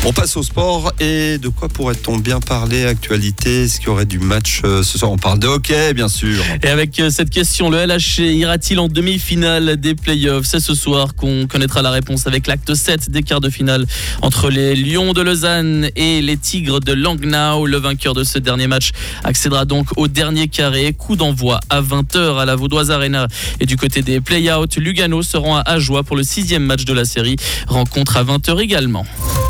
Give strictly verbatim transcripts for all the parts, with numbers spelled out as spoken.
On passe au sport et de quoi pourrait-on bien parler? Actualité, est-ce qu'il y aurait du match euh, ce soir? On parle de hockey, bien sûr. Et avec euh, cette question, le L H C ira-t-il en demi-finale des playoffs? C'est ce soir qu'on connaîtra la réponse avec l'acte sept des quarts de finale entre les Lions de Lausanne et les Tigres de Langnau. Le vainqueur de ce dernier match accédera donc au dernier carré. Coup d'envoi à vingt heures à la Vaudoise Arena. Et du côté des play-outs, Lugano se rend à Ajoie pour le sixième match de la série. Rencontre à vingt heures également.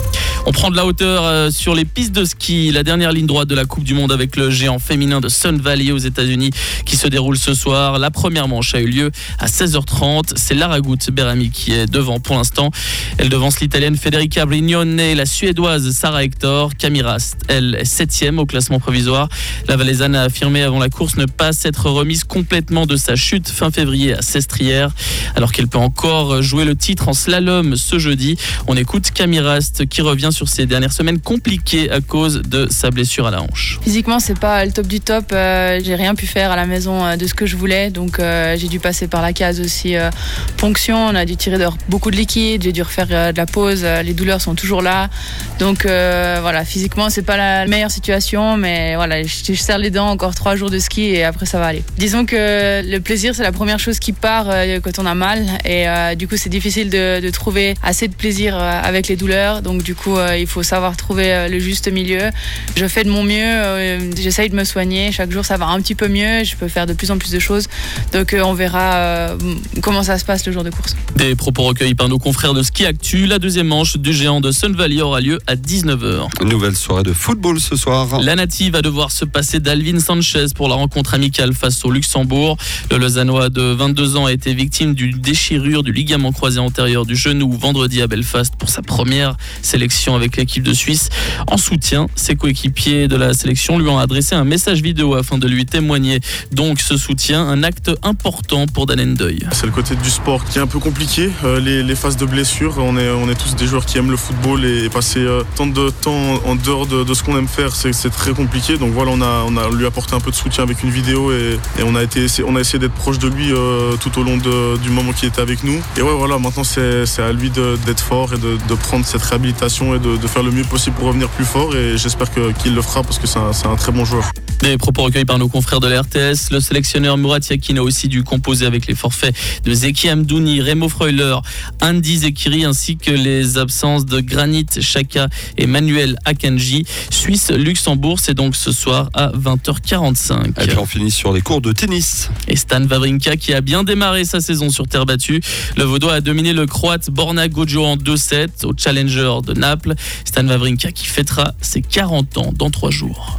On prend de la hauteur sur les pistes de ski. La dernière ligne droite de la Coupe du Monde avec le géant féminin de Sun Valley aux États-Unis qui se déroule ce soir. La première manche a eu lieu à seize heures trente. C'est Lara Gut-Berami qui est devant pour l'instant. Elle devance l'Italienne Federica Brignone et la Suédoise Sara Hector. Camira, elle, est septième au classement provisoire. La Valaisanne a affirmé avant la course ne pas s'être remise complètement de sa chute fin février à Sestrières, alors qu'elle peut encore jouer le titre en slalom ce jeudi. On écoute Camirast qui revient sur ces dernières semaines compliquées à cause de sa blessure à la hanche. Physiquement, c'est pas le top du top. Euh, j'ai rien pu faire à la maison euh, de ce que je voulais, donc euh, j'ai dû passer par la case aussi euh, ponction. On a dû tirer dehors beaucoup de liquide, j'ai dû refaire euh, de la pause. Euh, les douleurs sont toujours là, donc euh, voilà. Physiquement, c'est pas la meilleure situation, mais voilà, je, je serre les dents. Encore trois jours de ski et après ça va aller. Disons que le plaisir, c'est la première chose qui part euh, quand on a mal, et euh, du coup, c'est difficile de, de trouver assez de plaisir euh, avec les douleurs. Donc du coup, euh, il faut savoir trouver le juste milieu. Je fais de mon mieux, euh, j'essaye de me soigner. Chaque jour, ça va un petit peu mieux. Je peux faire de plus en plus de choses. Donc, euh, on verra euh, comment ça se passe le jour de course. Des propos recueillis par nos confrères de Ski Actu. La deuxième manche du géant de Sun Valley aura lieu à dix-neuf heures. Une nouvelle soirée de football ce soir. La Native va devoir se passer d'Alvin Sanchez pour la rencontre amicale face au Luxembourg. Le Lausannois de vingt-deux ans a été victime d'une déchirure du ligament croisé antérieur du genou vendredi à Belfast pour sa première sélection avec l'équipe de Suisse. En soutien, ses coéquipiers de la sélection lui ont adressé un message vidéo afin de lui témoigner donc ce soutien, un acte important pour Dan Endeuil. C'est le côté du sport qui est un peu compliqué, euh, les, les phases de blessure. On est, on est tous des joueurs qui aiment le football et, et passer euh, tant de temps en dehors de, de ce qu'on aime faire, c'est, c'est très compliqué. Donc voilà, on a, on a lui apporté un peu de soutien avec une vidéo et, et on, a été, on a essayé d'être proche de lui euh, tout au long de, du moment qu'il était avec nous. Et ouais, voilà, maintenant c'est, c'est à lui de, d'être fort et de, de prendre cette réhabilitation et de, de faire le mieux possible pour revenir plus fort, et j'espère que, qu'il le fera parce que c'est un, c'est un très bon joueur. Des propos recueillis par nos confrères de la R T S. Le sélectionneur Murat Yakin a aussi dû composer avec les forfaits de Zeki Amdouni, Remo Freuler, Andy Zekiri ainsi que les absences de Granit Xhaka et Manuel Akanji. Suisse-Luxembourg, c'est donc ce soir à vingt heures quarante-cinq. Et puis on finit sur les cours de tennis. Et Stan Wawrinka qui a bien démarré sa saison sur terre battue. Le Vaudois a dominé le Croate Borna Gojo en deux sept au Challenger de Naples. Stan Wawrinka qui fêtera ses quarante ans dans trois jours.